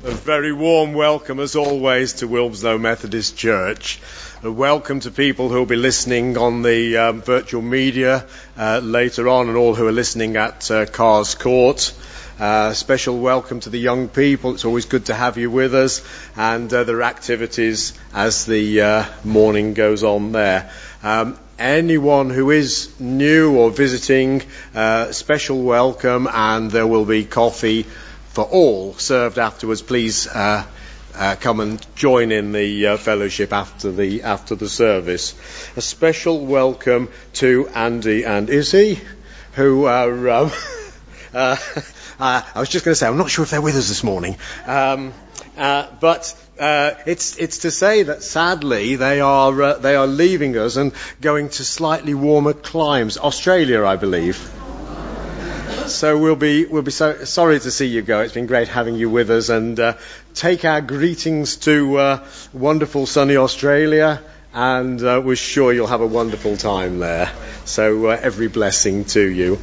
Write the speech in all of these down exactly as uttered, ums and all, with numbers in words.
A very warm welcome, as always, to Wilmslow Methodist Church. A welcome to people who will be listening on the um, virtual media uh, later on, and all who are listening at uh, Carr's Court. Uh, special welcome to the young people. It's always good to have you with us, and uh, there are activities as the uh, morning goes on there. Um, anyone who is new or visiting, uh, special welcome, and there will be coffee for all served afterwards. Please uh, uh, come and join in the uh, fellowship after the after the service. A special welcome to Andy and Izzy, who are. Um, uh, uh, I was just going to say, I'm not sure if they're with us this morning, um, uh, but uh, it's it's to say that sadly they are uh, they are leaving us and going to slightly warmer climes, Australia, I believe. So we'll be we'll be so sorry to see you go. It's been great having you with us, and uh, take our greetings to uh, wonderful sunny Australia, and uh, we're sure you'll have a wonderful time there. So uh, every blessing to you.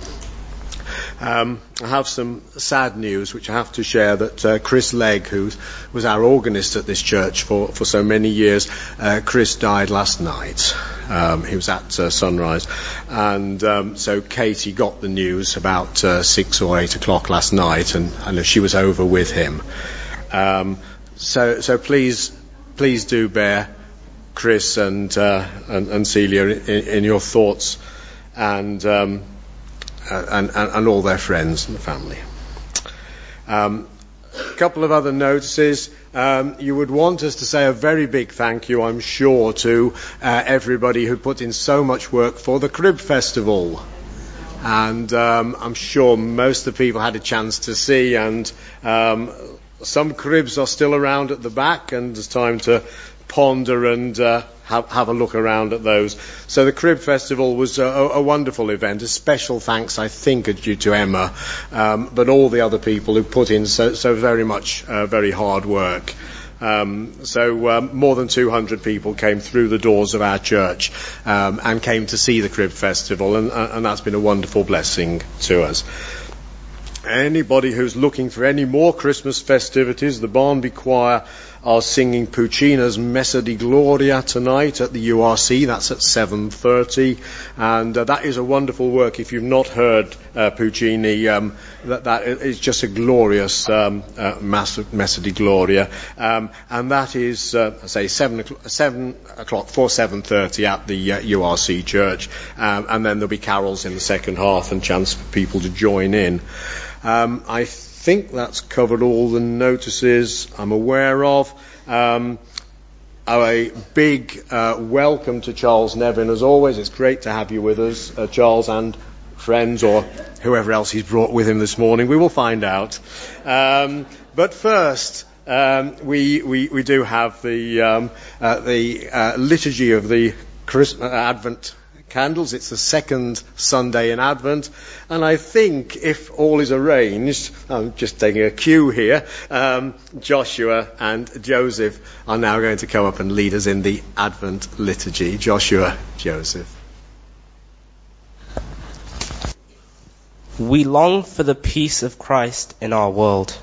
Um, I have some sad news which I have to share, that uh, Chris Legg, who was our organist at this church for, for so many years, uh, Chris died last night. Um, he was at uh, sunrise, and um, so Katie got the news about uh, six or eight o'clock last night, and, and she was over with him. Um, so so please please do bear Chris and uh, and, and Celia in, in your thoughts, and. Um, Uh, and, and, and all their friends and the family. Um, a couple of other notices. Um, you would want us to say a very big thank you, I'm sure, to uh, everybody who put in so much work for the Crib Festival. And um, I'm sure most of the people had a chance to see, and um, some cribs are still around at the back, and there's time to ponder and uh, have, have a look around at those. So the Crib Festival was a, a wonderful event. A special thanks, I think, are due to Emma, um, but all the other people who put in so, so very much uh, very hard work. Um, so um, more than two hundred people came through the doors of our church um, and came to see the Crib Festival, and, and that's been a wonderful blessing to us. Anybody who's looking for any more Christmas festivities, the Barnby Choir are singing Puccini's Messa di Gloria tonight at the U R C. That's at seven thirty, and uh, that is a wonderful work. If you've not heard uh, Puccini, um, that, that is just a glorious um, uh, Messa di Gloria, um, and that is, uh, I say, seven o'clock, seven o'clock for seven thirty at the uh, U R C church, um, and then there'll be carols in the second half and chance for people to join in. Um, I think that's covered all the notices I'm aware of. Um, a big uh, welcome to Charles Nevin, as always. It's great to have you with us, uh, Charles, and friends, or whoever else he's brought with him this morning. We will find out. Um, but first, um, we, we we do have the um, uh, the uh, liturgy of the Christmas Advent candles. It's the second Sunday in Advent, and I think if all is arranged, I'm just taking a cue here, um, Joshua and Joseph are now going to come up and lead us in the Advent liturgy. Joshua, Joseph. We long for the peace of Christ in our world.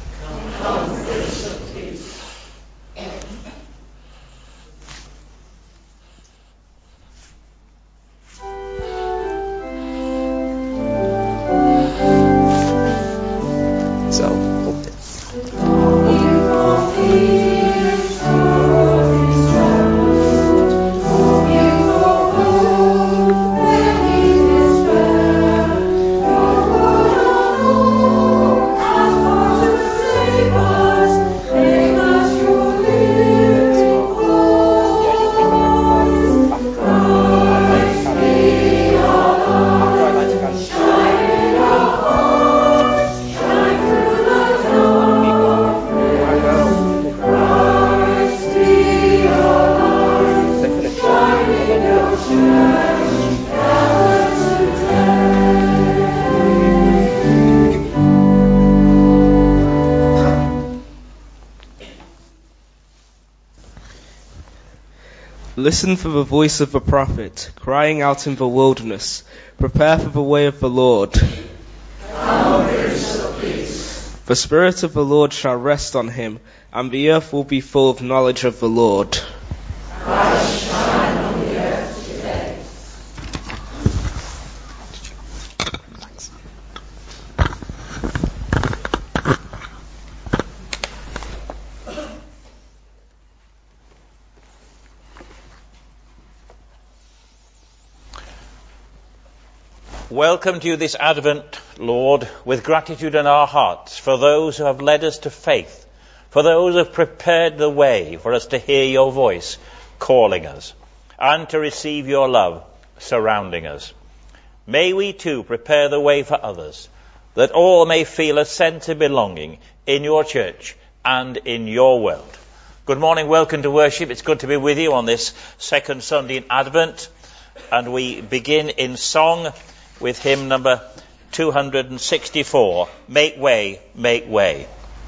Listen for the voice of the prophet, crying out in the wilderness, prepare for the way of the Lord. The The Spirit of the Lord shall rest on him, and the earth will be full of knowledge of the Lord. Christ shine on the earth today. Welcome to you this Advent, Lord, with gratitude in our hearts for those who have led us to faith, for those who have prepared the way for us to hear your voice calling us, and to receive your love surrounding us. May we too prepare the way for others, that all may feel a sense of belonging in your church and in your world. Good morning, welcome to worship. It's good to be with you on this second Sunday in Advent, and we begin in song with hymn number two hundred sixty-four, Make Way, Make Way.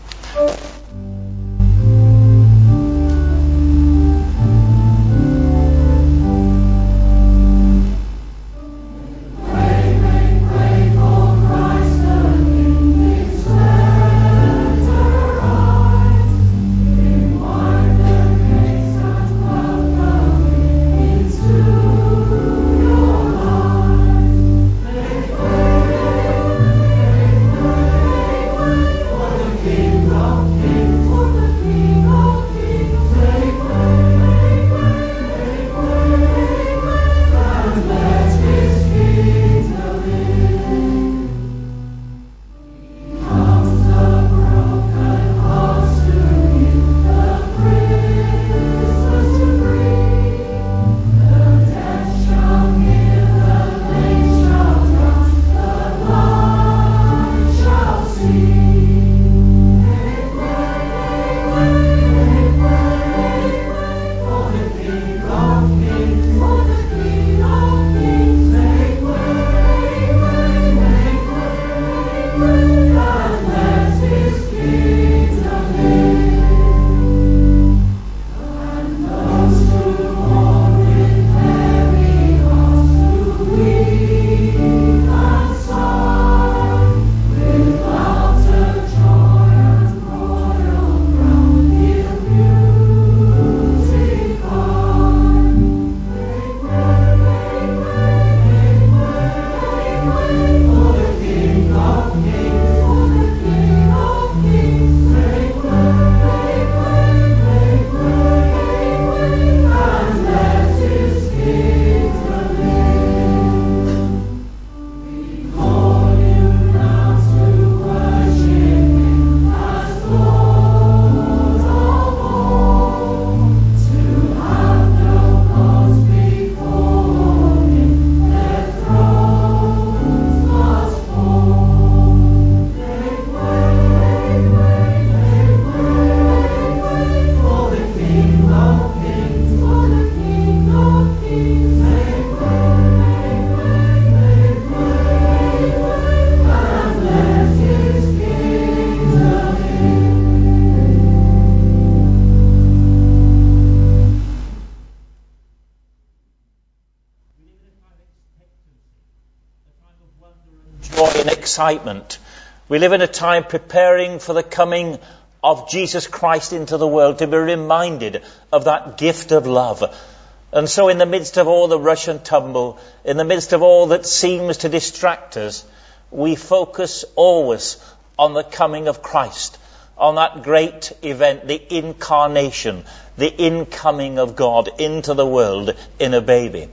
Excitement. We live in a time preparing for the coming of Jesus Christ into the world, to be reminded of that gift of love. And so in the midst of all the rush and tumble, in the midst of all that seems to distract us, we focus always on the coming of Christ, on that great event, the incarnation, the incoming of God into the world in a baby.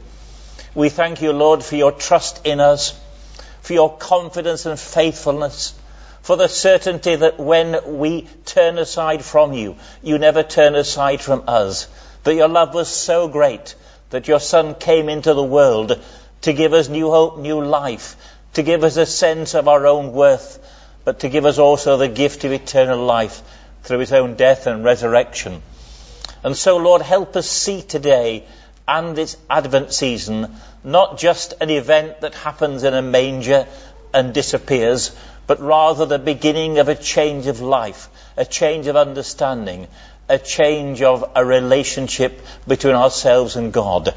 We thank you, Lord, for your trust in us, for your confidence and faithfulness, for the certainty that when we turn aside from you, you never turn aside from us. That your love was so great that your Son came into the world to give us new hope, new life, to give us a sense of our own worth, but to give us also the gift of eternal life through his own death and resurrection. And so, Lord, help us see today and this Advent season not just an event that happens in a manger and disappears, but rather the beginning of a change of life, a change of understanding, a change of a relationship between ourselves and God.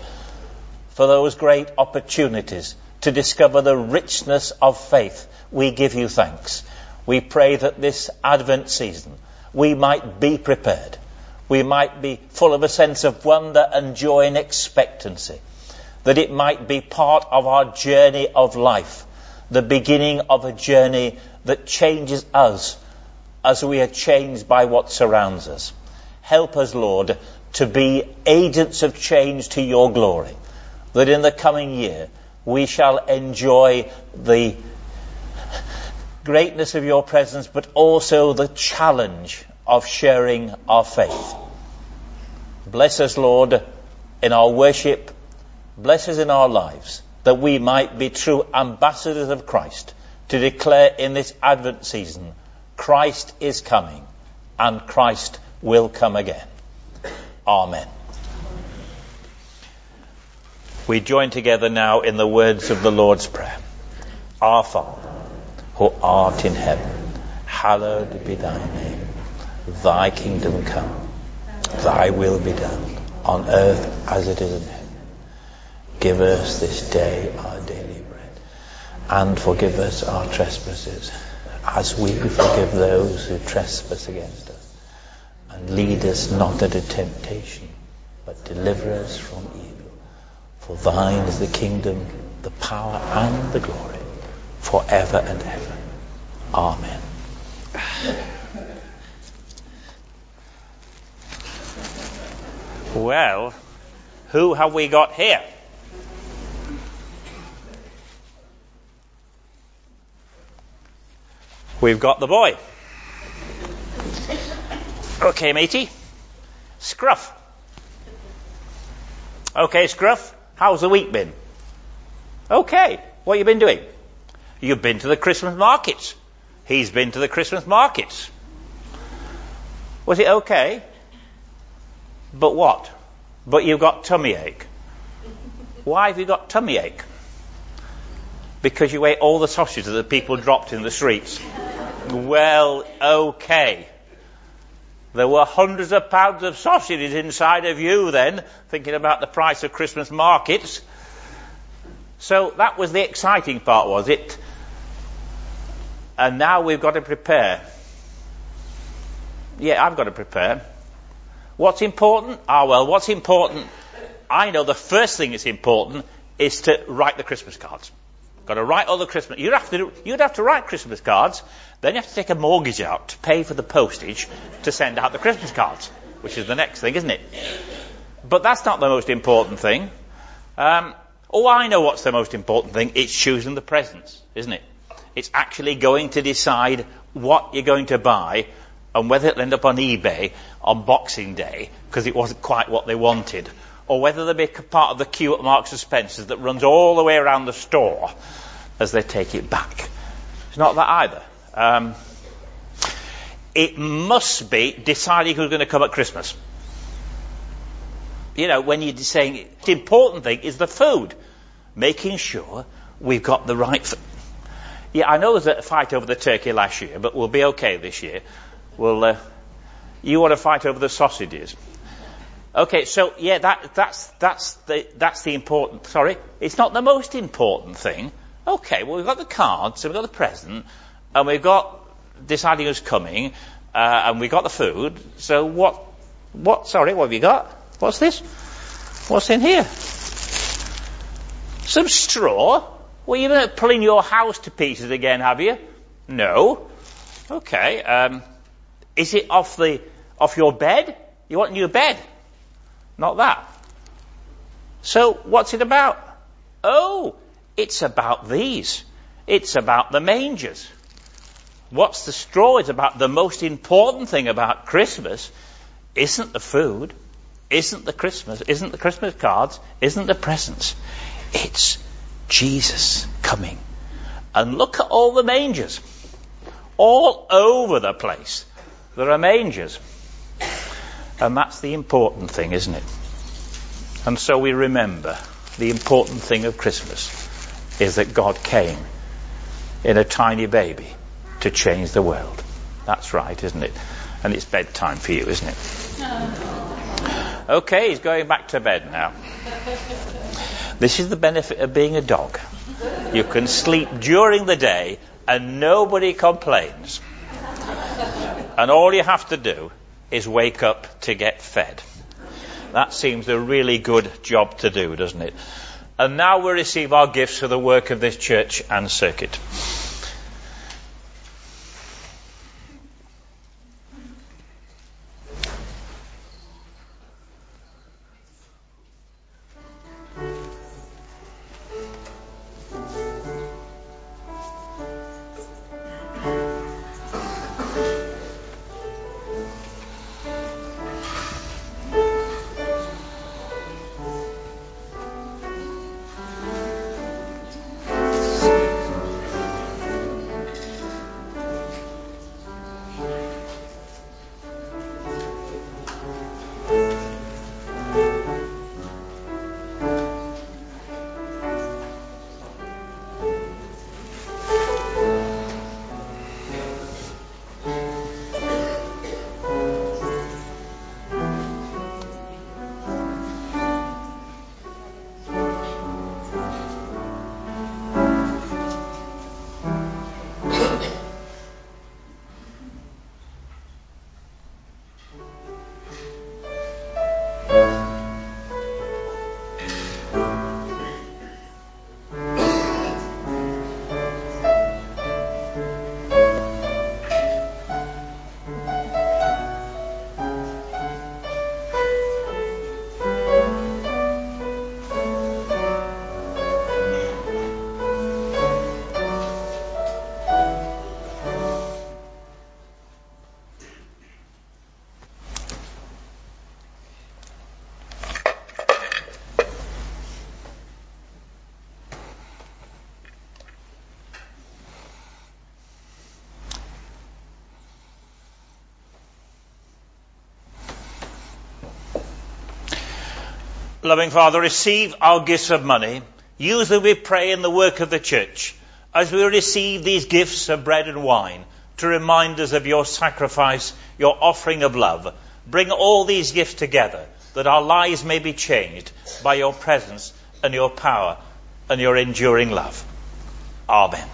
For those great opportunities to discover the richness of faith, we give you thanks. We pray that this Advent season we might be prepared. We might be full of a sense of wonder and joy and expectancy. That it might be part of our journey of life. The beginning of a journey that changes us as we are changed by what surrounds us. Help us, Lord, to be agents of change to your glory. That in the coming year we shall enjoy the greatness of your presence, but also the challenge of sharing our faith. Bless us, Lord, in our worship. Bless us in our lives, that we might be true ambassadors of Christ, to declare in this Advent season, Christ is coming, and Christ will come again. Amen. We join together now in the words of the Lord's Prayer. Our Father, who art in heaven, hallowed be thy name. Thy kingdom come, thy will be done, on earth as it is in heaven. Give us this day our daily bread, and forgive us our trespasses, as we forgive those who trespass against us. And lead us not into temptation, but deliver us from evil. For thine is the kingdom, the power, and the glory, forever and ever. Amen. Well, who have we got here? We've got the boy. Okay, matey. Scruff. Okay, Scruff. How's the week been? Okay. What have you been doing? You've been to the Christmas markets. He's been to the Christmas markets. Was it okay? But what? But you've got tummy ache. Why have you got tummy ache? Because you ate all the sausages that the people dropped in the streets. Well, okay. There were hundreds of pounds of sausages inside of you then, thinking about the price of Christmas markets. So that was the exciting part, was it? And now we've got to prepare. Yeah, I've got to prepare. What's important? Ah, well, what's important? I know the first thing that's important is to write the Christmas cards. Got to write all the Christmas. You'd have to. You'd have to write Christmas cards. Then you have to take a mortgage out to pay for the postage to send out the Christmas cards, which is the next thing, isn't it? But that's not the most important thing. Um, oh, I know what's the most important thing. It's choosing the presents, isn't it? It's actually going to decide what you're going to buy and whether it'll end up on eBay on Boxing Day because it wasn't quite what they wanted, or whether they'll be part of the queue at Marks and Spencer's that runs all the way around the store as they take it back. It's not that either. Um, it must be deciding who's going to come at Christmas. You know, when you're saying the important thing is the food, making sure we've got the right food. Yeah, I know there's a fight over the turkey last year, but we'll be okay this year. We'll, uh, you want to fight over the sausages. Okay, so yeah, that, that's, that's the, that's the important, sorry, it's not the most important thing. Okay, well we've got the cards, so we've got the present, and we've got deciding who's coming, uh, and we've got the food, so what, what, sorry, what have you got? What's this? What's in here? Some straw? Well, you're not pulling your house to pieces again, have you? No. Okay, um, is it off the, off your bed? You want a new bed? Not that. So, what's it about? Oh, it's about these. It's about the mangers. What's the straw? It's about the most important thing about Christmas isn't the food, isn't the Christmas, isn't the Christmas cards, isn't the presents. It's Jesus coming. And look at all the mangers. All over the place there are mangers. And that's the important thing, isn't it? And so we remember the important thing of Christmas is that God came in a tiny baby to change the world. That's right, isn't it? And it's bedtime for you, isn't it? Okay, he's going back to bed now. This is the benefit of being a dog. You can sleep during the day and nobody complains. And all you have to do is wake up to get fed. That seems a really good job to do, doesn't it? And now we receive our gifts for the work of this church and circuit. Loving Father, receive our gifts of money. Use them, we pray, in the work of the church, as we receive these gifts of bread and wine, to remind us of your sacrifice, your offering of love. Bring all these gifts together, that our lives may be changed by your presence and your power and your enduring love. Amen.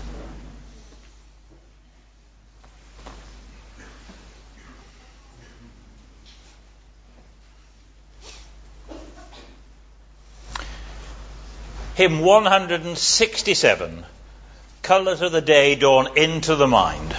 Hymn one hundred sixty-seven, Colours of the Day Dawn into the Mind.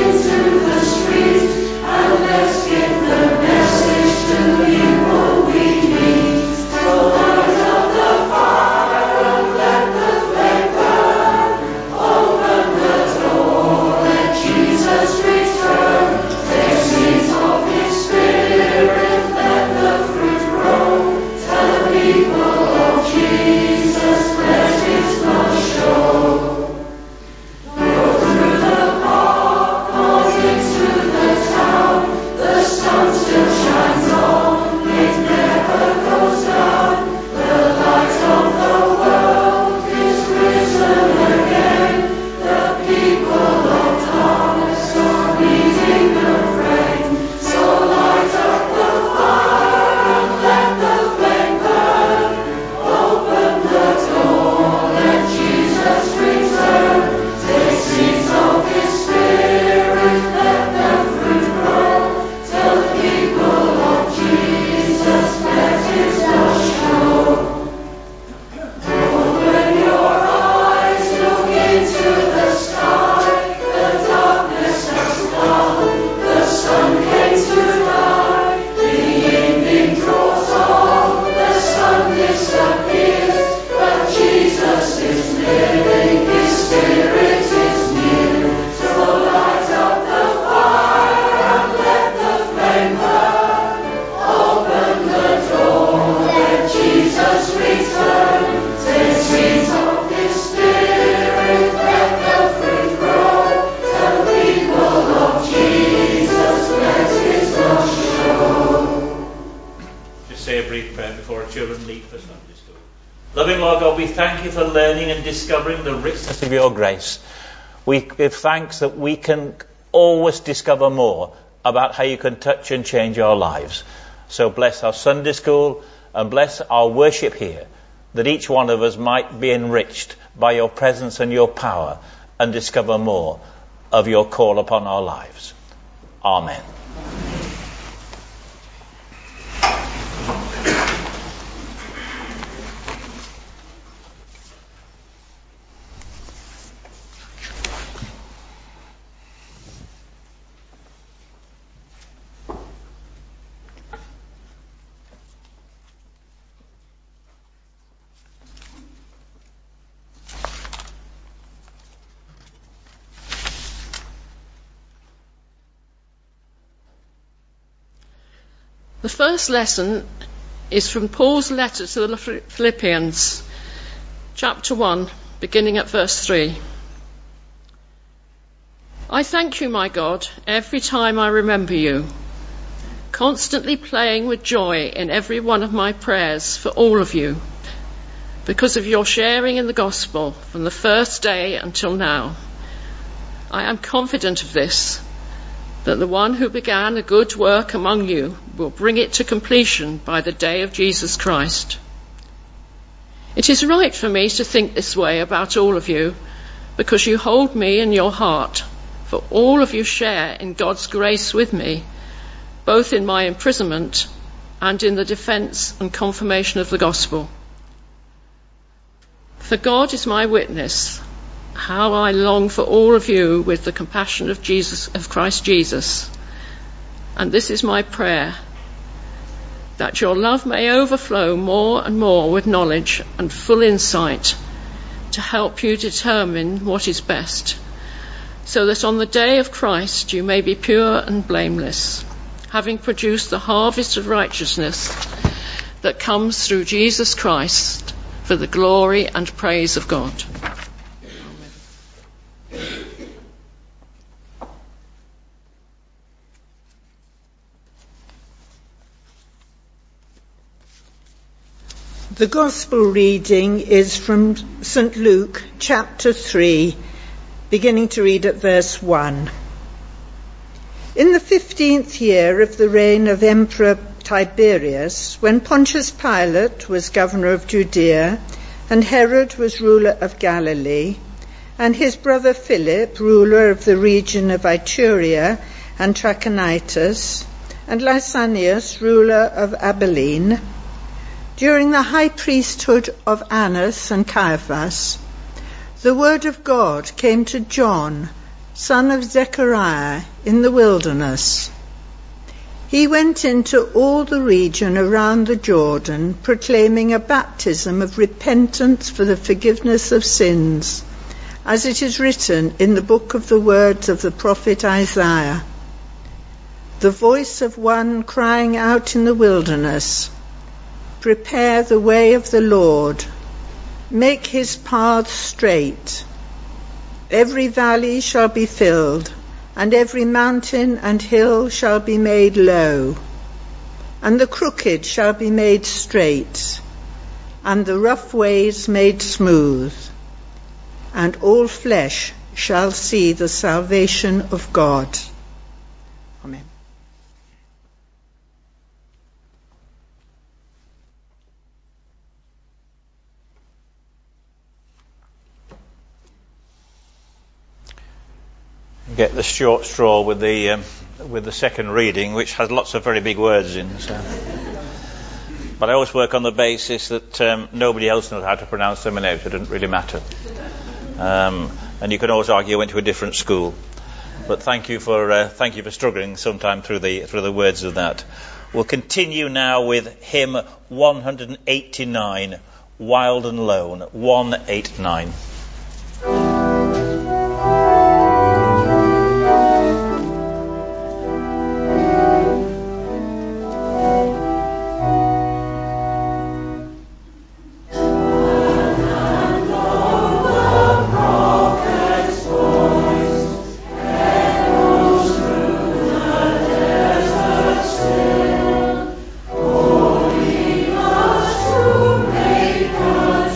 We Loving Lord God, we thank you for learning and discovering the richness of your grace. We give thanks that we can always discover more about how you can touch and change our lives. So bless our Sunday school and bless our worship here, that each one of us might be enriched by your presence and your power and discover more of your call upon our lives. Amen. The first lesson is from Paul's letter to the Philippians, chapter one, beginning at verse three. I thank you, my God, every time I remember you, constantly playing with joy in every one of my prayers for all of you, because of your sharing in the gospel from the first day until now. I am confident of this, that the one who began a good work among you will bring it to completion by the day of Jesus Christ. It is right for me to think this way about all of you, because you hold me in your heart, for all of you share in God's grace with me, both in my imprisonment and in the defence and confirmation of the gospel. For God is my witness, how I long for all of you with the compassion of Jesus, of Christ Jesus. And this is my prayer, that your love may overflow more and more with knowledge and full insight to help you determine what is best, so that on the day of Christ you may be pure and blameless, having produced the harvest of righteousness that comes through Jesus Christ for the glory and praise of God. The Gospel reading is from Saint Luke, chapter three, beginning to read at verse one. In the fifteenth year of the reign of Emperor Tiberius, when Pontius Pilate was governor of Judea, and Herod was ruler of Galilee, and his brother Philip, ruler of the region of Iturea and Trachonitis, and Lysanias, ruler of Abilene, during the high priesthood of Annas and Caiaphas, the word of God came to John, son of Zechariah, in the wilderness. He went into all the region around the Jordan, proclaiming a baptism of repentance for the forgiveness of sins, as it is written in the book of the words of the prophet Isaiah. The voice of one crying out in the wilderness, prepare the way of the Lord, make his paths straight. Every valley shall be filled, and every mountain and hill shall be made low, and the crooked shall be made straight, and the rough ways made smooth, and all flesh shall see the salvation of God. Amen. Get the short straw with the um, with the second reading, which has lots of very big words in. So. But I always work on the basis that um, nobody else knows how to pronounce them, and it doesn't really matter. Um, and you can always argue I went to a different school. But thank you for uh, thank you for struggling sometime through the through the words of that. We'll continue now with hymn one eighty-nine, Wild and Lone, one eighty-nine. Holy, us to make us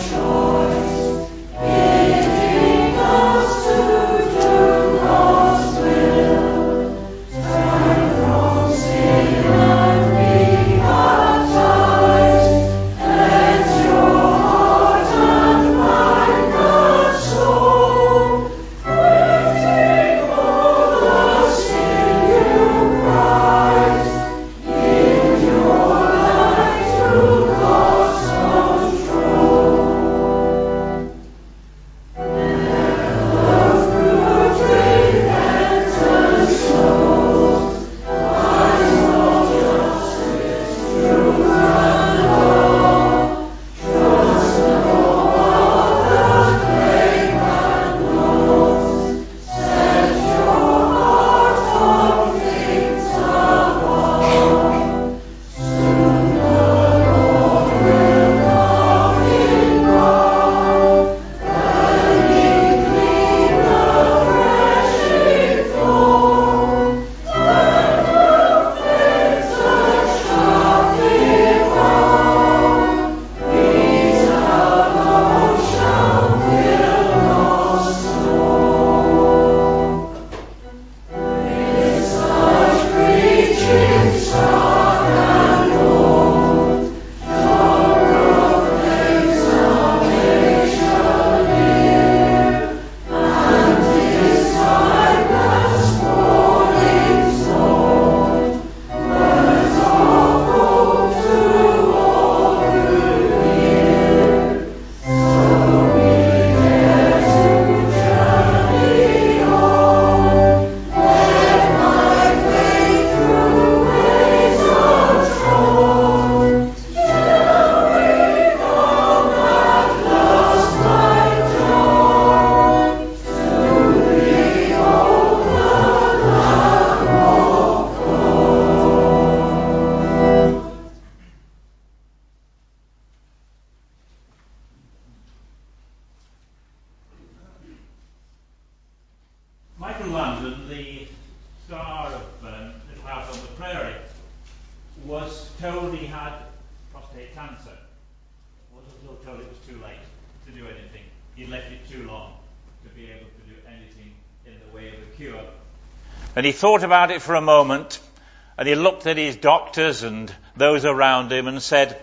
London, the star of um, Little House on the Prairie, was told he had prostate cancer. Wasn't told it was too late to do anything. He left it too long to be able to do anything in the way of a cure. And he thought about it for a moment, and he looked at his doctors and those around him and said,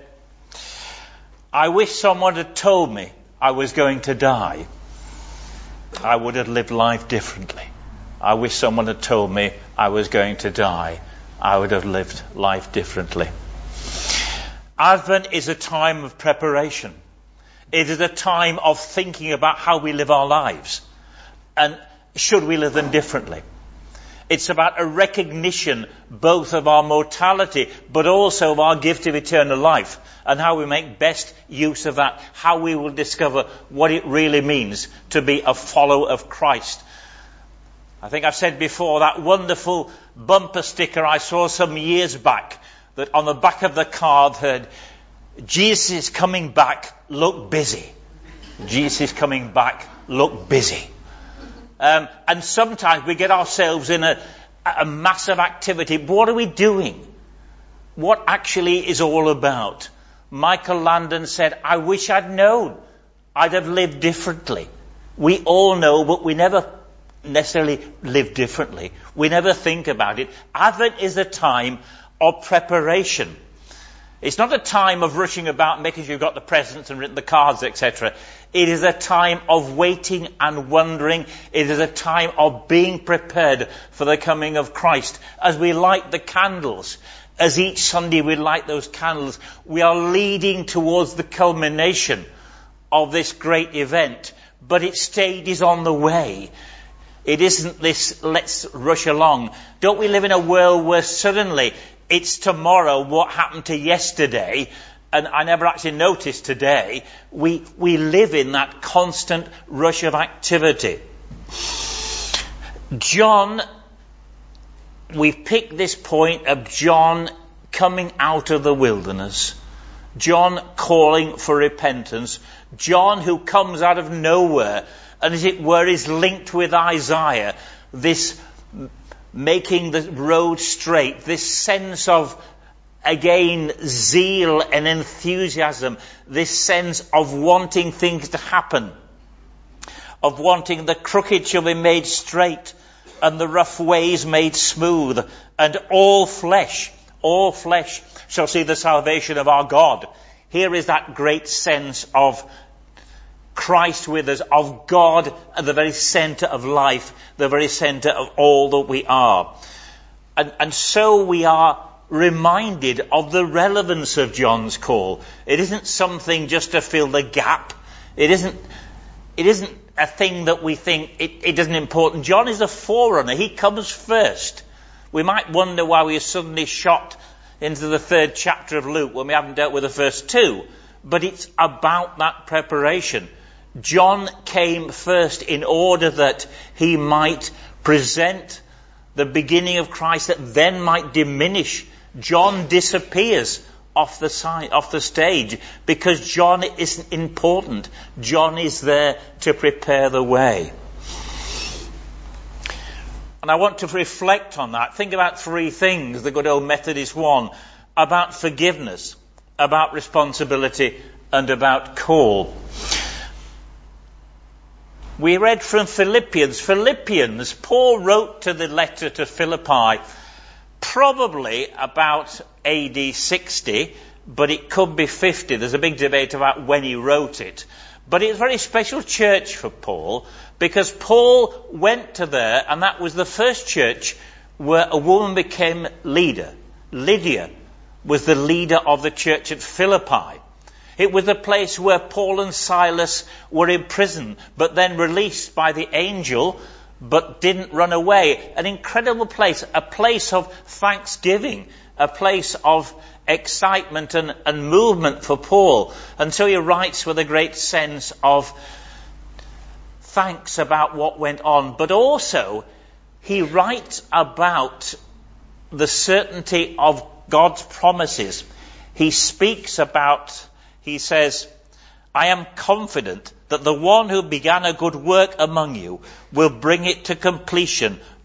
I wish someone had told me I was going to die. I would have lived life differently. I wish someone had told me I was going to die. I would have lived life differently. Advent is a time of preparation. It is a time of thinking about how we live our lives. And should we live them differently? It's about a recognition both of our mortality, but also of our gift of eternal life, and how we make best use of that, how we will discover what it really means to be a follower of Christ. I think I've said before, that wonderful bumper sticker I saw some years back, that on the back of the card had, Jesus is coming back, look busy. Jesus is coming back, look busy. Um, and sometimes we get ourselves in a, a massive activity. But what are we doing? What actually is all about? Michael Landon said, I wish I'd known. I'd have lived differently. We all know, but we never necessarily live differently. We never think about it. Advent is a time of preparation. It's not a time of rushing about, making sure you've got the presents and written the cards, et cetera. It is a time of waiting and wondering. It is a time of being prepared for the coming of Christ. As we light the candles, as each Sunday we light those candles, we are leading towards the culmination of this great event. But its stage is on the way. It isn't this, let's rush along. Don't we live in a world where suddenly it's tomorrow what happened to yesterday, and I never actually noticed today. We, we live in that constant rush of activity. John, we've picked this point of John coming out of the wilderness. John calling for repentance. John who comes out of nowhere and, as it were, is linked with Isaiah. This making the road straight, this sense of, again, zeal and enthusiasm, this sense of wanting things to happen, of wanting the crooked shall be made straight and the rough ways made smooth, and all flesh, all flesh shall see the salvation of our God. Here is that great sense of Christ with us, of God at the very centre of life, the very centre of all that we are. And, and so we are reminded of the relevance of John's call. It isn't something just to fill the gap. It isn't, it isn't a thing that we think it, it isn't important. John is a forerunner. He comes first. We might wonder why we are suddenly shot into the third chapter of Luke when we haven't dealt with the first two. But it's about that preparation. John came first in order that he might present the beginning of Christ that then might diminish. John disappears off the side, off the stage, because John isn't important. John is there to prepare the way. And I want to reflect on that. Think about three things, the good old Methodist one, about forgiveness, about responsibility, and about call. We read from Philippians. Philippians, Paul wrote to the letter to Philippi probably about A D sixty, but it could be fifty. There's a big debate about when he wrote it. But it's a very special church for Paul, because Paul went to there, and that was the first church where a woman became leader. Lydia was the leader of the church at Philippi. It was a place where Paul and Silas were in prison, but then released by the angel, but didn't run away. An incredible place, a place of thanksgiving, a place of excitement and, and movement for Paul. And so he writes with a great sense of thanks about what went on, but also he writes about the certainty of God's promises. He speaks about, he says, I am confident that the one who began a good work among you will bring it to completion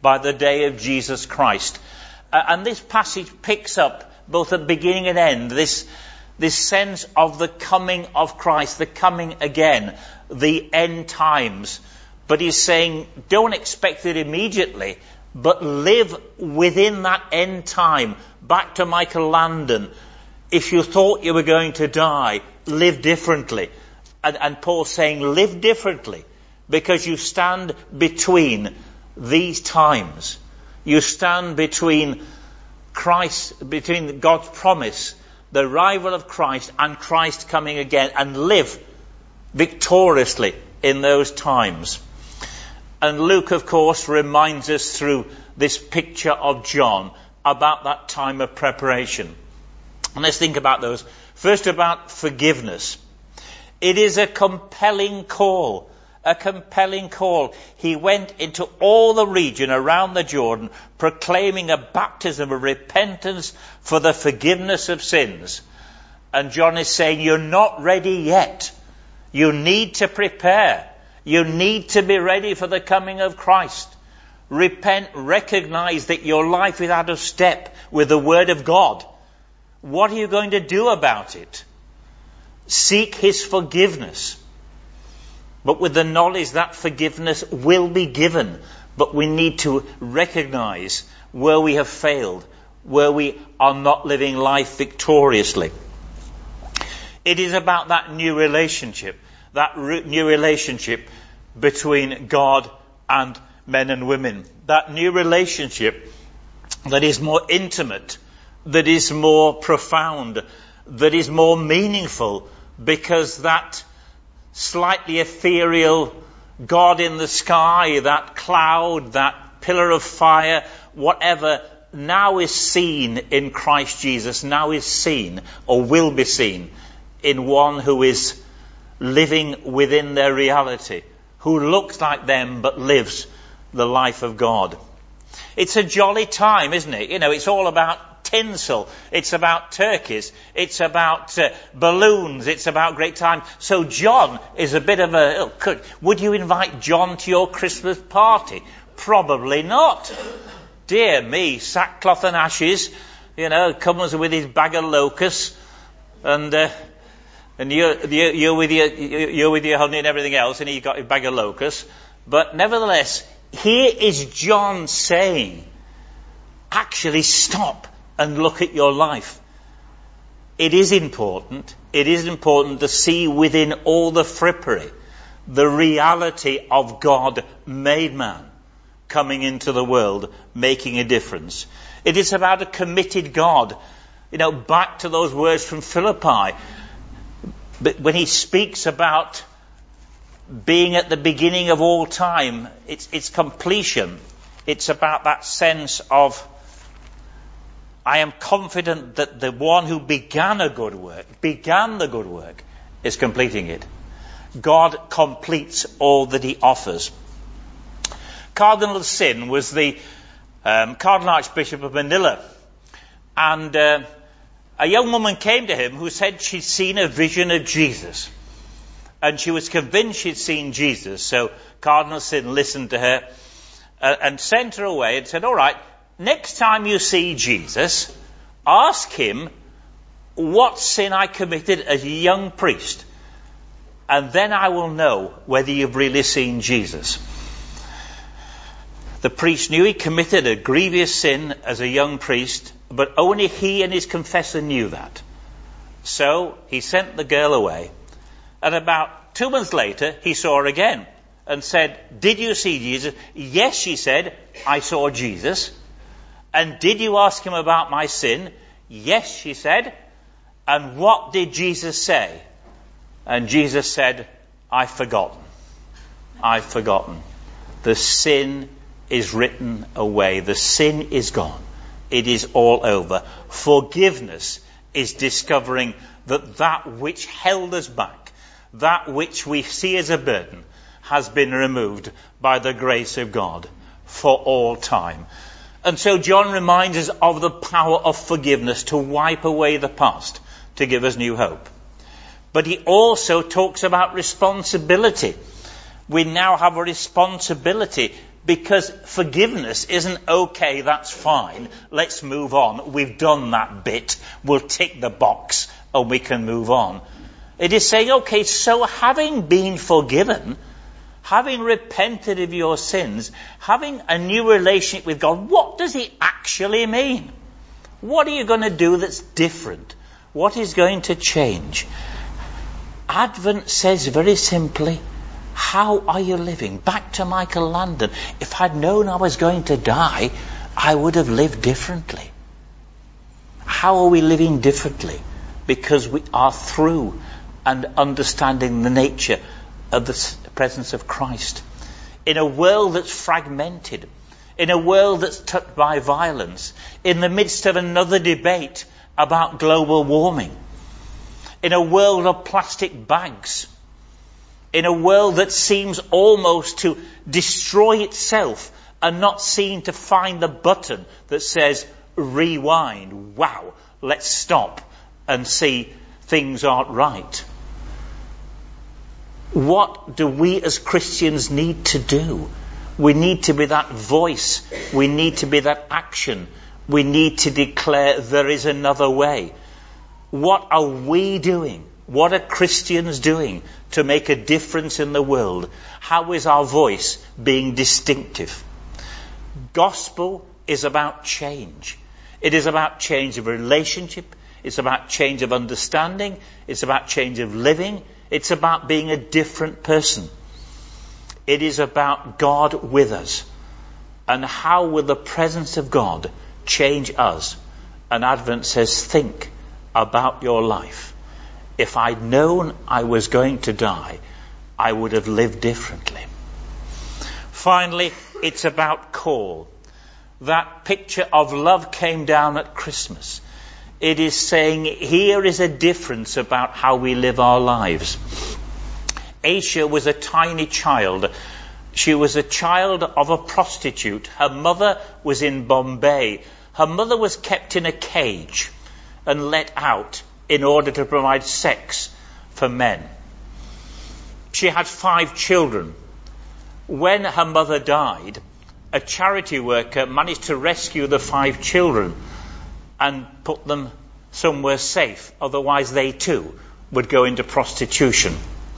by the day of Jesus Christ. Uh, and this passage picks up both at beginning and end this, this sense of the coming of Christ, the coming again, the end times. But he's saying, don't expect it immediately, but live within that end time. Back to Michael Landon. If you thought you were going to die, live differently. And, and Paul's saying, live differently, because you stand between these times. You stand between Christ, between God's promise, the arrival of Christ, and Christ coming again, and live victoriously in those times. And Luke, of course, reminds us through this picture of John about that time of preparation. And let's think about those. First, about forgiveness. It is a compelling call. A compelling call. He went into all the region around the Jordan, proclaiming a baptism of repentance for the forgiveness of sins. And John is saying, you're not ready yet. You need to prepare. You need to be ready for the coming of Christ. Repent, recognize that your life is out of step with the Word of God. What are you going to do about it? Seek His forgiveness. But with the knowledge that forgiveness will be given. But we need to recognize where we have failed, where we are not living life victoriously. It is about that new relationship, that new relationship between God and men and women. That new relationship that is more intimate, that is more profound, that is more meaningful, because that slightly ethereal God in the sky, that cloud, that pillar of fire, whatever, now is seen in Christ Jesus, now is seen or will be seen in one who is living within their reality, who looks like them but lives the life of God. It's a jolly time, isn't it? You know, it's all about tinsel. It's about turkeys. It's about uh, balloons. It's about great time. So John is a bit of a... Oh, could, would you invite John to your Christmas party? Probably not. Dear me, sackcloth and ashes. You know, comes with his bag of locusts. And... Uh, And you're, you're with your, you're with your honey and everything else, and he's got a bag of locusts. But nevertheless, here is John saying, actually stop and look at your life. It is important, it is important to see within all the frippery the reality of God made man coming into the world, making a difference. It is about a committed God. You know, back to those words from Philippi. But when he speaks about being at the beginning of all time, it's, it's completion. It's about that sense of, I am confident that the one who began a good work, began the good work, is completing it. God completes all that he offers. Cardinal Sin was the um, Cardinal Archbishop of Manila. And... Uh, A young woman came to him who said she'd seen a vision of Jesus. And she was convinced she'd seen Jesus. So Cardinal Sin listened to her uh, and sent her away and said, all right, next time you see Jesus, ask him what sin I committed as a young priest. And then I will know whether you've really seen Jesus. The priest knew he committed a grievous sin as a young priest, but only he and his confessor knew that. So he sent the girl away. And about two months later, he saw her again and said, did you see Jesus? Yes, she said, I saw Jesus. And did you ask him about my sin? Yes, she said. And what did Jesus say? And Jesus said, I've forgotten. I've forgotten. The sin is written away. The sin is gone. It is all over. Forgiveness is discovering that that which held us back, that which we see as a burden, has been removed by the grace of God for all time. And so John reminds us of the power of forgiveness to wipe away the past, to give us new hope. But he also talks about responsibility. We now have a responsibility Because forgiveness isn't, okay, that's fine, let's move on, we've done that bit, we'll tick the box and we can move on. It is saying, okay, so having been forgiven, having repented of your sins, having a new relationship with God, what does it actually mean? What are you going to do that's different? What is going to change? Advent says very simply, how are you living? Back to Michael Landon. If I'd known I was going to die, I would have lived differently. How are we living differently? Because we are through and understanding the nature of the presence of Christ. In a world that's fragmented, in a world that's touched by violence, in the midst of another debate about global warming, in a world of plastic bags, in a world that seems almost to destroy itself and not seem to find the button that says rewind. Wow, let's stop and see things aren't right. What do we as Christians need to do? We need to be that voice. We need to be that action. We need to declare there is another way. What are we doing? What are Christians doing to make a difference in the world? How is our voice being distinctive? Gospel is about change. It is about change of relationship. It's about change of understanding. It's about change of living. It's about being a different person. It is about God with us. And how will the presence of God change us? And Advent says, think about your life. If I'd known I was going to die, I would have lived differently. Finally, it's about call. That picture of love came down at Christmas. It is saying here is a difference about how we live our lives. Aisha was a tiny child. She was a child of a prostitute. Her mother was in Bombay. Her mother was kept in a cage and let out in order to provide sex for men. She had five children. When her mother died, a charity worker managed to rescue the five children and put them somewhere safe. Otherwise they too would go into prostitution.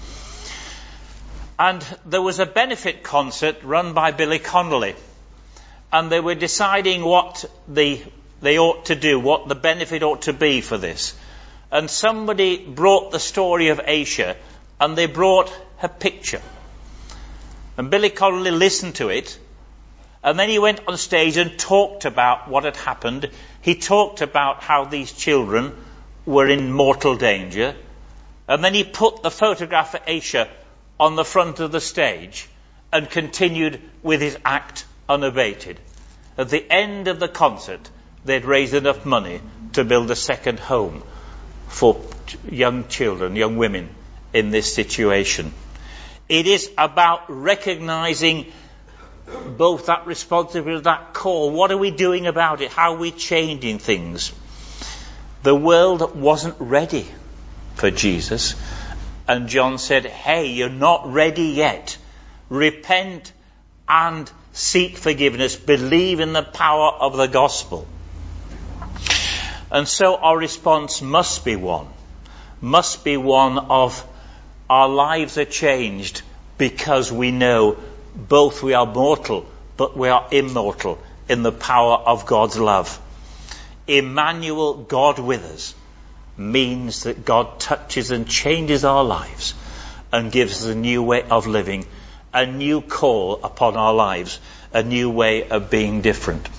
And there was a benefit concert run by Billy Connolly. And they were deciding what the, they ought to do, what the benefit ought to be for this. And somebody brought the story of Aisha, and they brought her picture. And Billy Connolly listened to it, and then he went on stage and talked about what had happened. He talked about how these children were in mortal danger. And then he put the photograph of Aisha on the front of the stage and continued with his act unabated. At the end of the concert, they'd raised enough money to build a second home for young children, young women in this situation. It is about recognizing both that responsibility, that call. What are we doing about it? How are we changing things? The world wasn't ready for Jesus. And John said, hey, you're not ready yet. Repent and seek forgiveness. Believe in the power of the gospel. And so our response must be one. Must be one of our lives are changed because we know both we are mortal, but we are immortal in the power of God's love. Emmanuel, God with us, means that God touches and changes our lives and gives us a new way of living, a new call upon our lives, a new way of being different.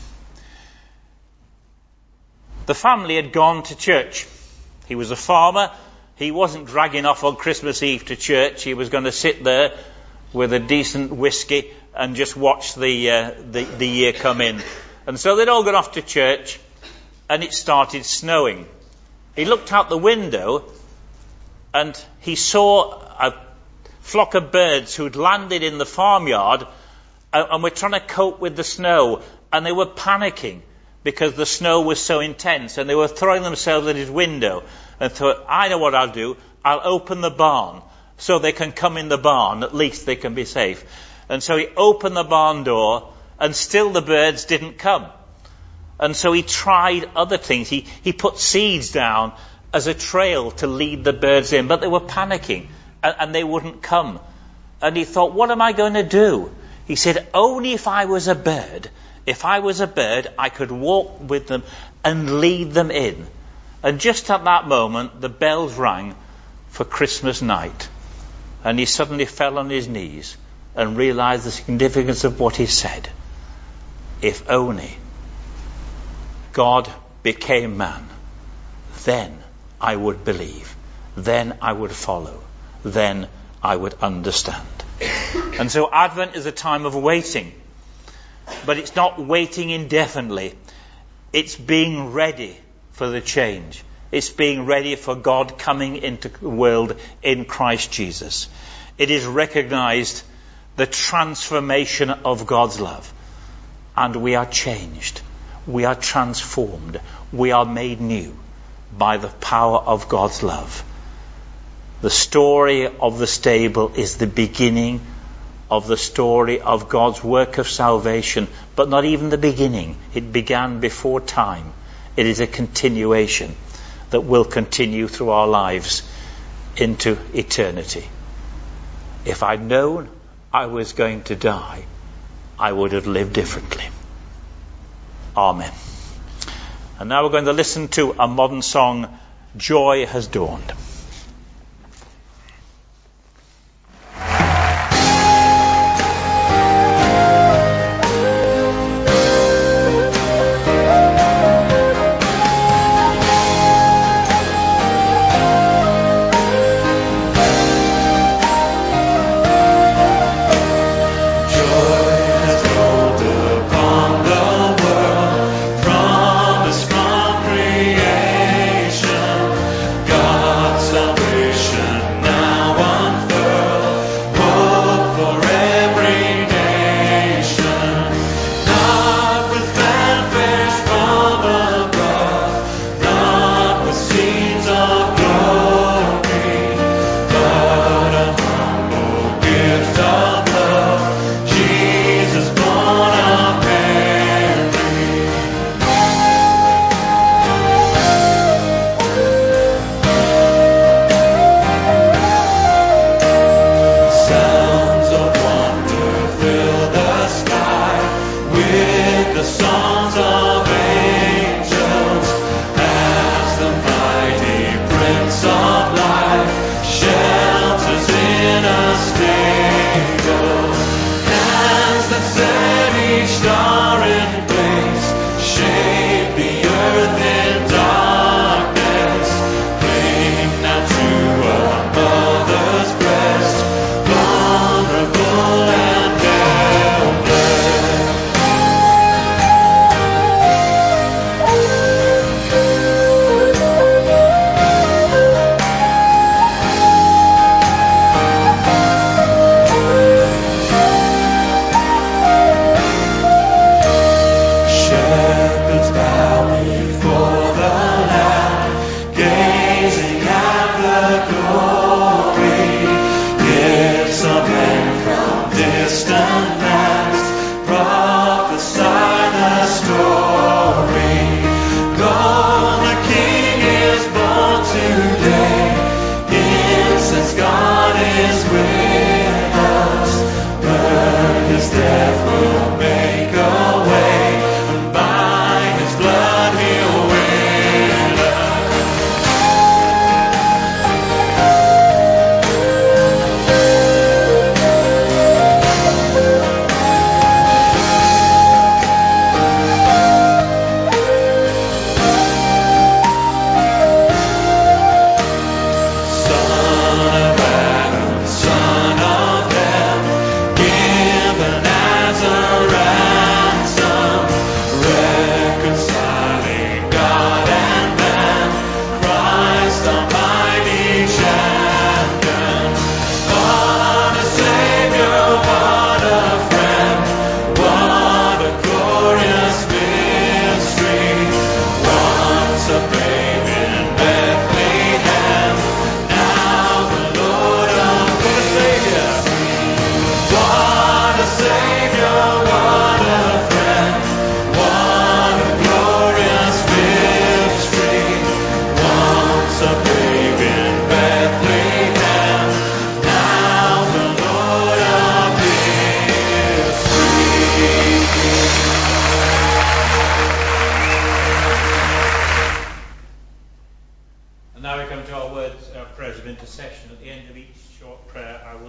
The family had gone to church. He was a farmer. He wasn't dragging off on Christmas Eve to church. He was going to sit there with a decent whiskey and just watch the, uh, the, the year come in. And so they'd all gone off to church, and it started snowing. He looked out the window and he saw a flock of birds who'd landed in the farmyard and, and were trying to cope with the snow, and they were panicking because the snow was so intense, and they were throwing themselves at his window and thought, I know what I'll do. I'll open the barn so they can come in the barn. At least they can be safe. And so he opened the barn door, and still the birds didn't come. And so he tried other things. He, he put seeds down as a trail to lead the birds in, but they were panicking, and, and they wouldn't come. And he thought, what am I going to do? He said, only if I was a bird, if I was a bird, I could walk with them and lead them in. And just at that moment, the bells rang for Christmas night. And he suddenly fell on his knees and realized the significance of what he said. If only God became man, then I would believe, then I would follow, then I would understand. And so Advent is a time of waiting, but it's not waiting indefinitely. It's being ready for the change. It's being ready for God coming into the world in Christ Jesus. It is recognized the transformation of God's love, and we are changed. We are transformed. We are made new by the power of God's love. The story of the stable is the beginning of the story of God's work of salvation, but not even the beginning. It began before time. It is a continuation that will continue through our lives into eternity. If I'd known I was going to die, I would have lived differently. Amen. And now we're going to listen to a modern song, Joy Has Dawned. God's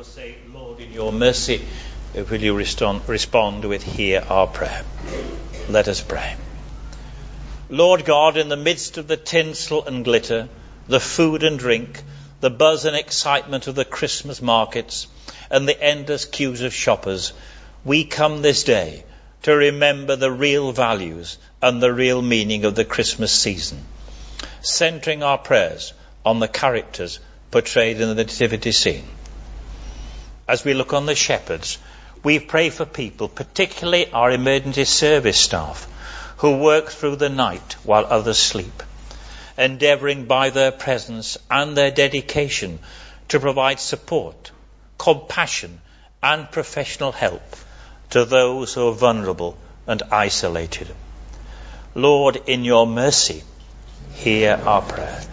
will say, Lord, in your mercy, will you respond, respond with, hear our prayer. Let us pray. Lord God, in the midst of the tinsel and glitter, the food and drink, the buzz and excitement of the Christmas markets, and the endless queues of shoppers, we come this day to remember the real values and the real meaning of the Christmas season, centering our prayers on the characters portrayed in the nativity scene. As we look on the shepherds, we pray for people, particularly our emergency service staff, who work through the night while others sleep, endeavouring by their presence and their dedication to provide support, compassion and professional help to those who are vulnerable and isolated. Lord, in your mercy, hear our prayer.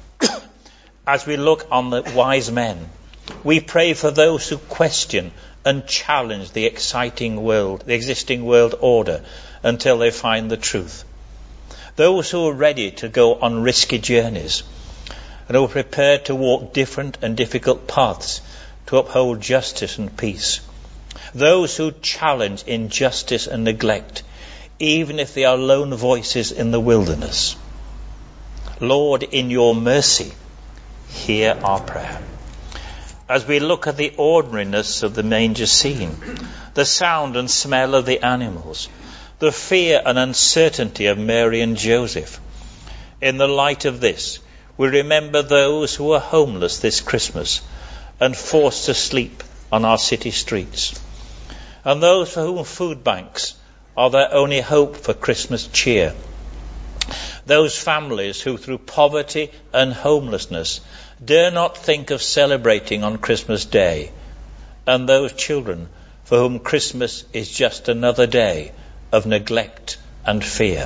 As we look on the wise men, we pray for those who question and challenge the exciting world, the existing world order, until they find the truth. Those who are ready to go on risky journeys and who are prepared to walk different and difficult paths to uphold justice and peace. Those who challenge injustice and neglect, even if they are lone voices in the wilderness. Lord, in your mercy, hear our prayer. As we look at the ordinariness of the manger scene, the sound and smell of the animals, the fear and uncertainty of Mary and Joseph, in the light of this, we remember those who are homeless this Christmas and forced to sleep on our city streets, and those for whom food banks are their only hope for Christmas cheer. Those families who, through poverty and homelessness, dare not think of celebrating on Christmas Day, and those children for whom Christmas is just another day of neglect and fear.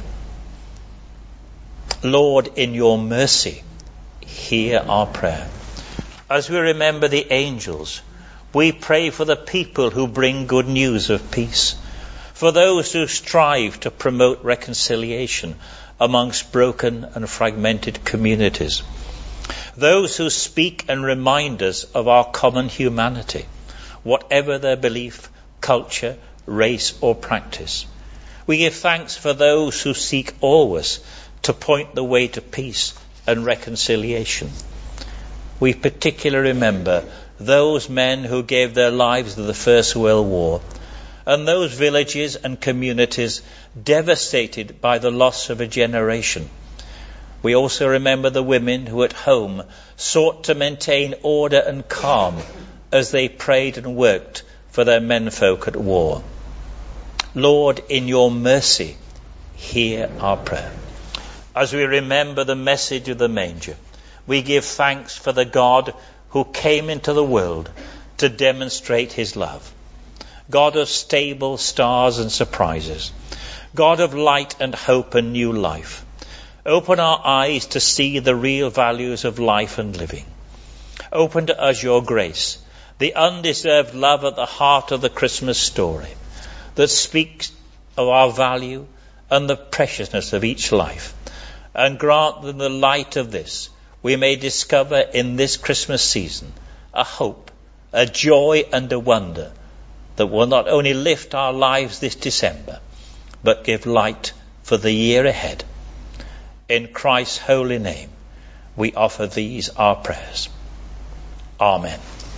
Lord, in your mercy, hear our prayer. As we remember the angels, we pray for the people who bring good news of peace, for those who strive to promote reconciliation amongst broken and fragmented communities, those who speak and remind us of our common humanity, whatever their belief, culture, race or practice. We give thanks for those who seek always to point the way to peace and reconciliation. We particularly remember those men who gave their lives to the First World War, and those villages and communities devastated by the loss of a generation. We also remember the women who at home sought to maintain order and calm as they prayed and worked for their menfolk at war. Lord, in your mercy, hear our prayer. As we remember the message of the manger, we give thanks for the God who came into the world to demonstrate his love. God of stable stars and surprises. God of light and hope and new life. Open our eyes to see the real values of life and living. Open to us your grace, the undeserved love at the heart of the Christmas story that speaks of our value and the preciousness of each life. And grant that in the light of this, we may discover in this Christmas season a hope, a joy and a wonder that will not only lift our lives this December, but give light for the year ahead. In Christ's holy name, we offer these our prayers. Amen.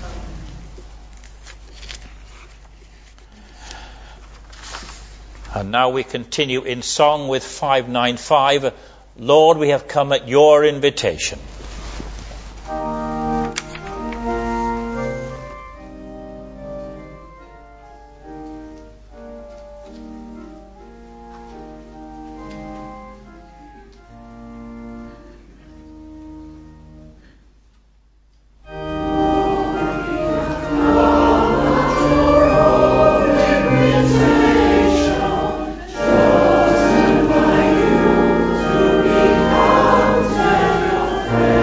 And now we continue in song with five ninety-five, Lord, we have come at your invitation. Praise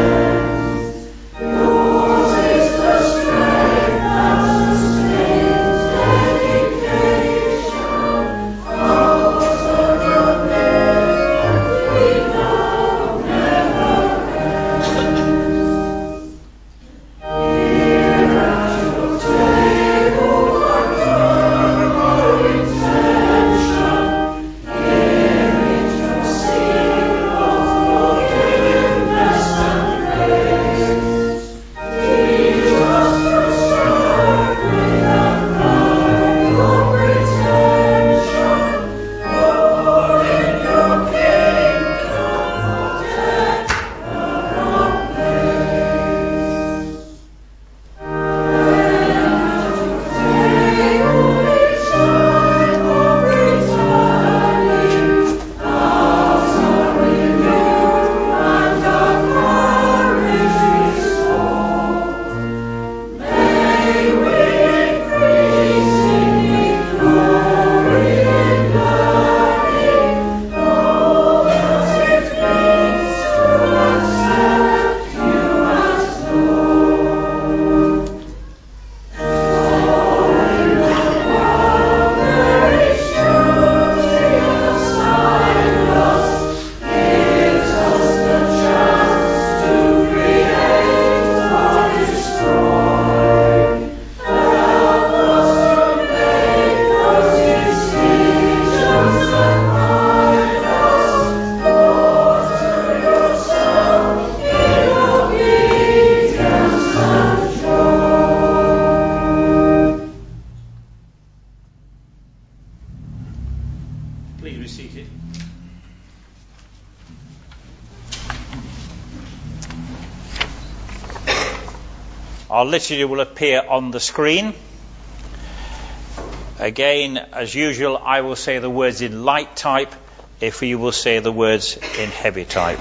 Our liturgy will appear on the screen. Again, as usual, I will say the words in light type, if you will say the words in heavy type.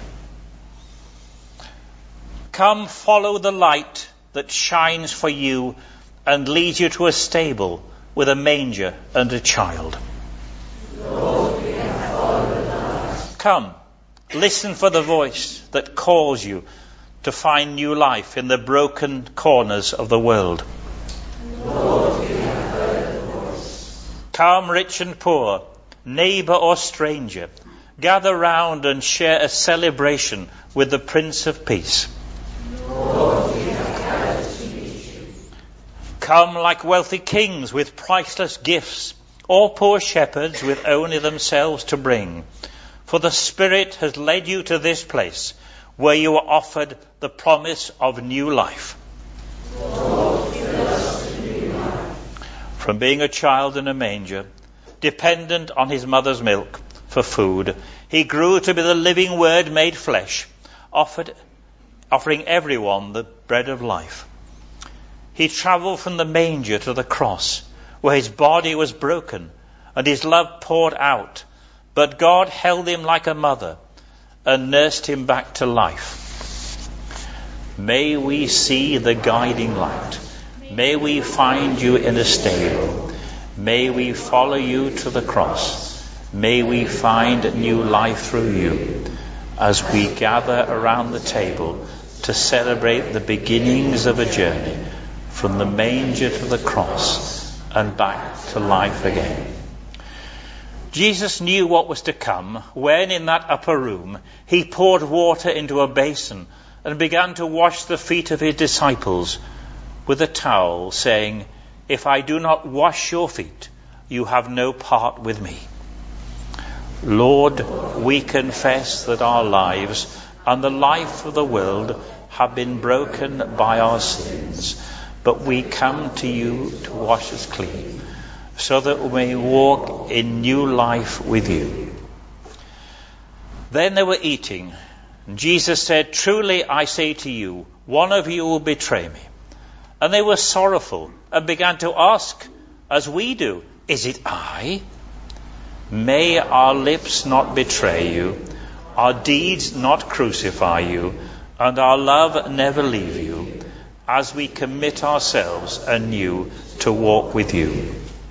Come, follow the light that shines for you and leads you to a stable with a manger and a child. Lord, we have followed the light. Come, listen for the voice that calls you to find new life in the broken corners of the world. Lord, we have heard the voice. Come, rich and poor, neighbour or stranger, gather round and share a celebration with the Prince of Peace. Lord, we have gathered to meet you. Come like wealthy kings with priceless gifts, or poor shepherds with only themselves to bring. For the Spirit has led you to this place, where you are offered the promise of new life. Lord, fill us with new life. From being a child in a manger, dependent on his mother's milk for food, he grew to be the living Word made flesh, offered, offering everyone the bread of life. He travelled from the manger to the cross, where his body was broken and his love poured out, but God held him like a mother and nursed him back to life. May we see the guiding light. May we find you in a stable. May we follow you to the cross. May we find new life through you as we gather around the table to celebrate the beginnings of a journey from the manger to the cross and back to life again. Jesus knew what was to come when, in that upper room, he poured water into a basin and began to wash the feet of his disciples with a towel, saying, "If I do not wash your feet, you have no part with me." Lord, we confess that our lives and the life of the world have been broken by our sins, but we come to you to wash us clean, so that we may walk in new life with you. Then they were eating. Jesus said, "Truly I say to you, one of you will betray me." And they were sorrowful and began to ask, as we do, "Is it I?" May our lips not betray you, our deeds not crucify you, and our love never leave you, as we commit ourselves anew to walk with you.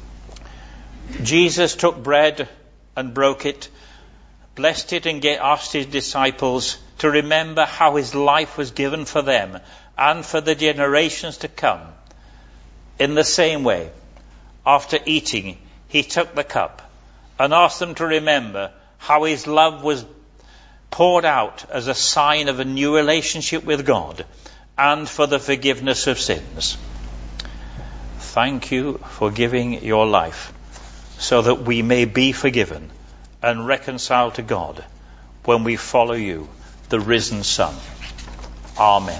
Jesus took bread and broke it, blessed it, and asked his disciples to remember how his life was given for them and for the generations to come. In the same way, after eating, he took the cup and asked them to remember how his love was poured out as a sign of a new relationship with God and for the forgiveness of sins. Thank you for giving your life so that we may be forgiven and reconciled to God when we follow you, the risen Son. Amen.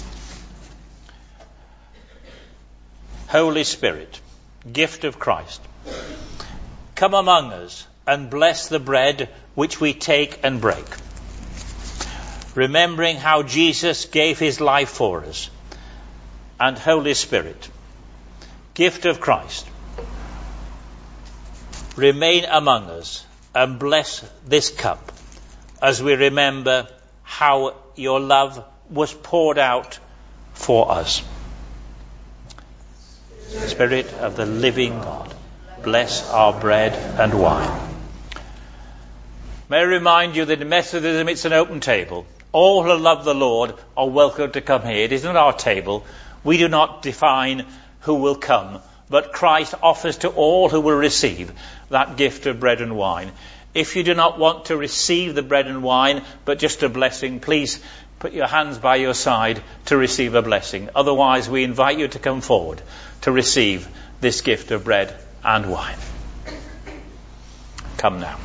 Holy Spirit, gift of Christ, come among us and bless the bread which we take and break, remembering how Jesus gave his life for us. And Holy Spirit, gift of Christ, remain among us and bless this cup as we remember how your love was poured out for us. Spirit of the living God, bless our bread and wine. May I remind you that in Methodism it's an open table. All who love the Lord are welcome to come here. It isn't our table. We do not define who will come, but Christ offers to all who will receive that gift of bread and wine. If you do not want to receive the bread and wine, but just a blessing, please put your hands by your side to receive a blessing. Otherwise, we invite you to come forward to receive this gift of bread and wine. Come now.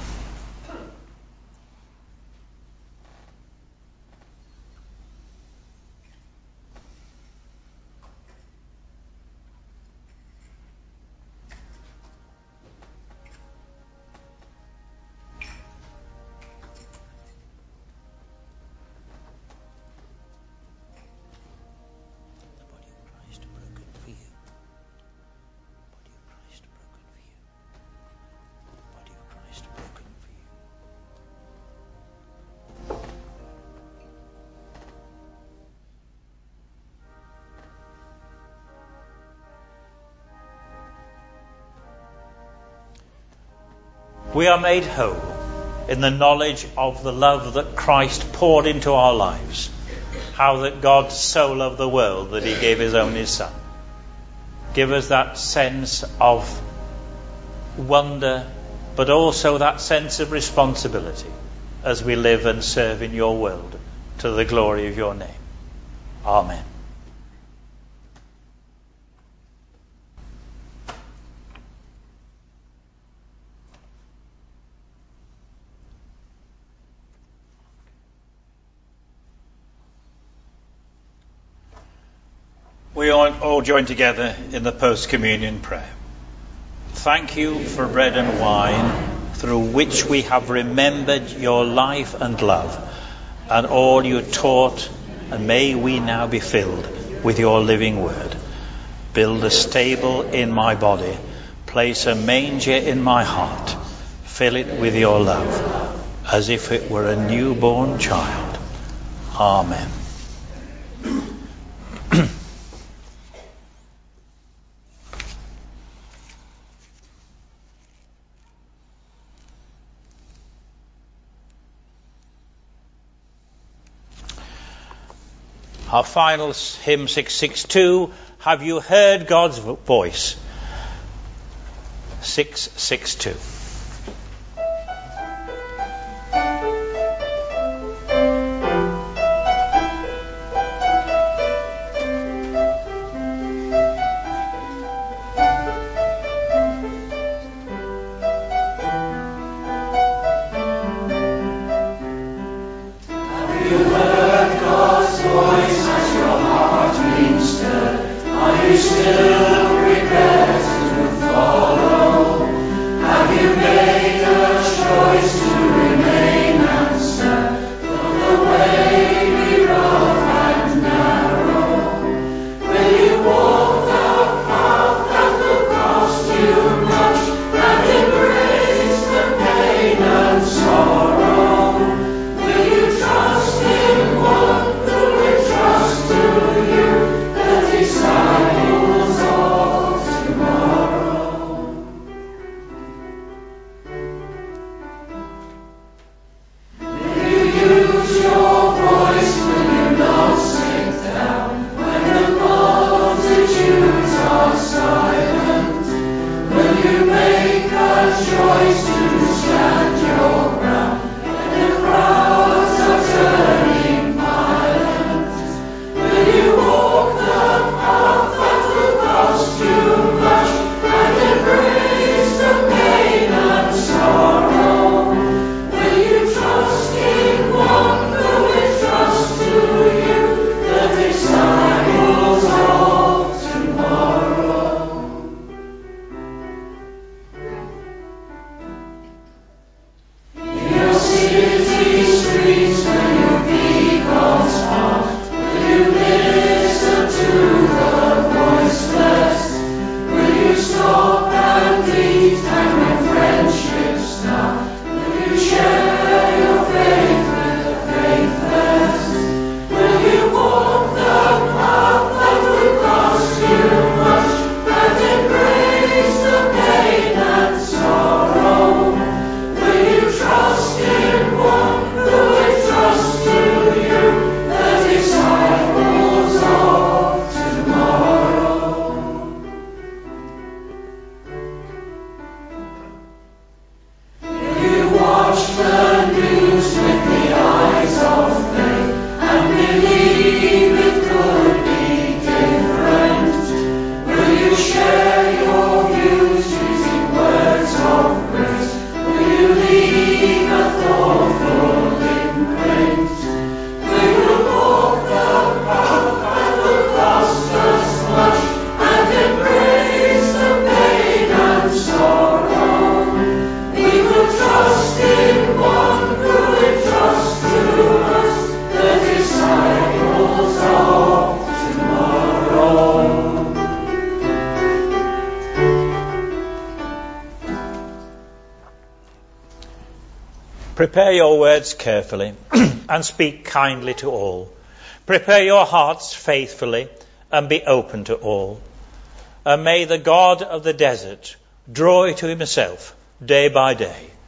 We are made whole in the knowledge of the love that Christ poured into our lives. How that God so loved the world that he gave his only Son. Give us that sense of wonder, but also that sense of responsibility as we live and serve in your world to the glory of your name. Amen. We all join together in the post-communion prayer. Thank you for bread and wine, through which we have remembered your life and love, and all you taught, and may we now be filled with your living word. Build a stable in my body, place a manger in my heart, fill it with your love, as if it were a newborn child. Amen. Our final hymn, six sixty-two, Have You Heard God's Voice? six sixty-two. Prepare your words carefully and speak kindly to all. Prepare your hearts faithfully and be open to all. And may the God of the desert draw you to himself day by day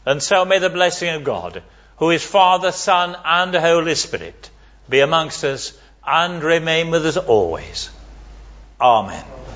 And so may the blessing of God, who is Father, Son, and Holy Spirit, be amongst us and remain with us always. Amen.